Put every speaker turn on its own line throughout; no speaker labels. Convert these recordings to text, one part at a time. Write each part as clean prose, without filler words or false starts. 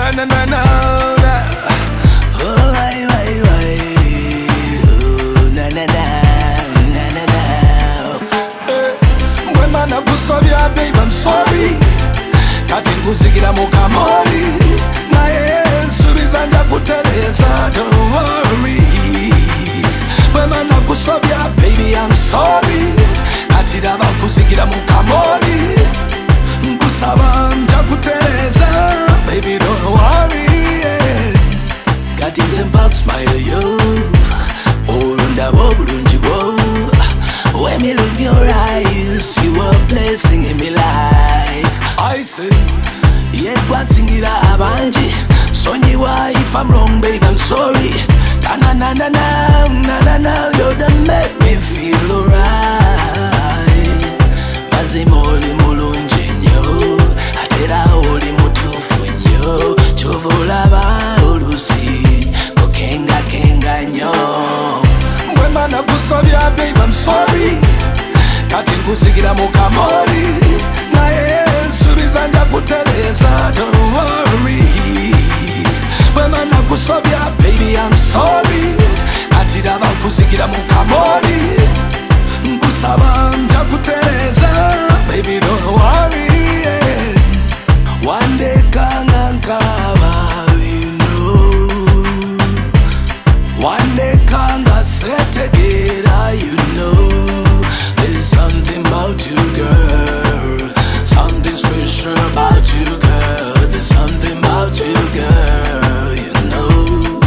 na na na na. Oh why oh na na na na na na. When man akusobya babe I'm sorry kati nkuzigira mu kamoli naye nsubiza nja kutereza don't worry. When man akusobya baby I'm sorry kati raba kuzigira mu kamoli nkusaba nja kutereza baby don't worry. Kati nze mpa smile yo orunda bulungi bwo. When me look in your eyes, you are a blessing in my life. I say, yeah, kwansingira abanji. Sonyiwa if I'm wrong, babe, I'm sorry. Na na na na na na na, you done make me feel alright. Mazimoli mulungi nnyo, atera oli mutuufu nnyo. Ky'ovolaba olusi, okenga kenga nnyo. When man akusobya babe I'm sorry kati nkuzigira mu kamoli naye nsubiza nja kutereza don't worry. When man akusobya baby I'm sorry kati raba nkuzigira mu kamoli nkusaba nja kutereza baby don't worry. One day kanga nkaba you know, one day kanga setegera you know. There's something about you girl, something special about you girl. There's something about you girl, you know.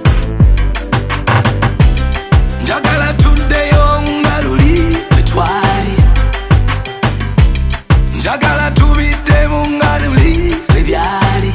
Njagala tuddeyo nga luli bwetwali, njagala tubiddemu nga luli bwebyali.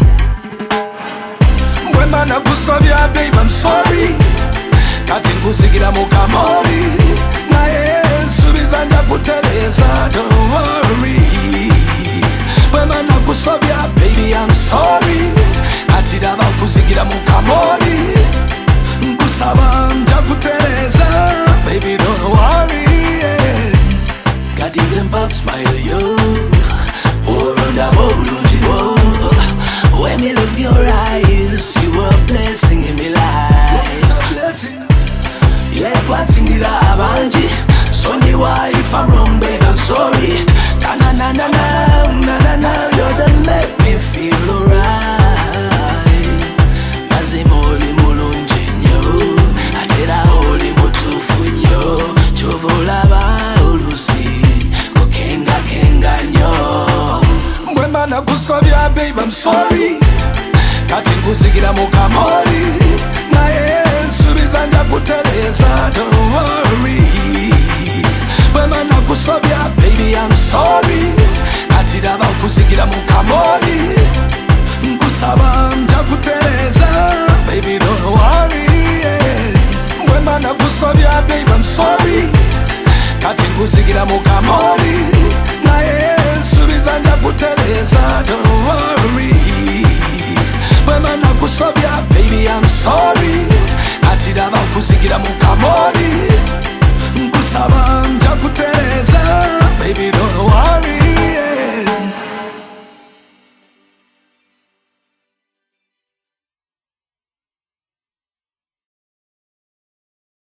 When man akusobya babe I'm sorry kati nkuzigira mu kamoli naye nsubiza nja kutereza don't worry. When man akusobya baby I'm sorry kati raba nkuzigira mu kamoli nkusaba nja kutereza baby don't worry. Kati nze mpa smile yo orunda bulungi bwo. When me look in your eyes, you are a blessing in my life. Yeah, kwansingira abanji. Sonyiwa if I'm wrong, babe, I'm sorry. Na na na na na na na, you done make me feel alright. Mazimoli mulungi nnyo, atera oli mutuufu nnyo. Ky'ovolaba olusi, okenga kenga nnyo. When man akusobya babe I'm sorry kati nkuzigira mu kamoli naye nsubiza nja kutereza don't worry. When man akusobya baby I'm sorry kati raba nkuzigira mu kamoli nkusaba nja kutereza baby don't worry. When man akusobya babe I'm sorry kati nkuzigira mu kamoli naye nsubiza nja kutereza don't worry. When man akusobya baby I'm sorry kati raba nkuzigira mu kamoli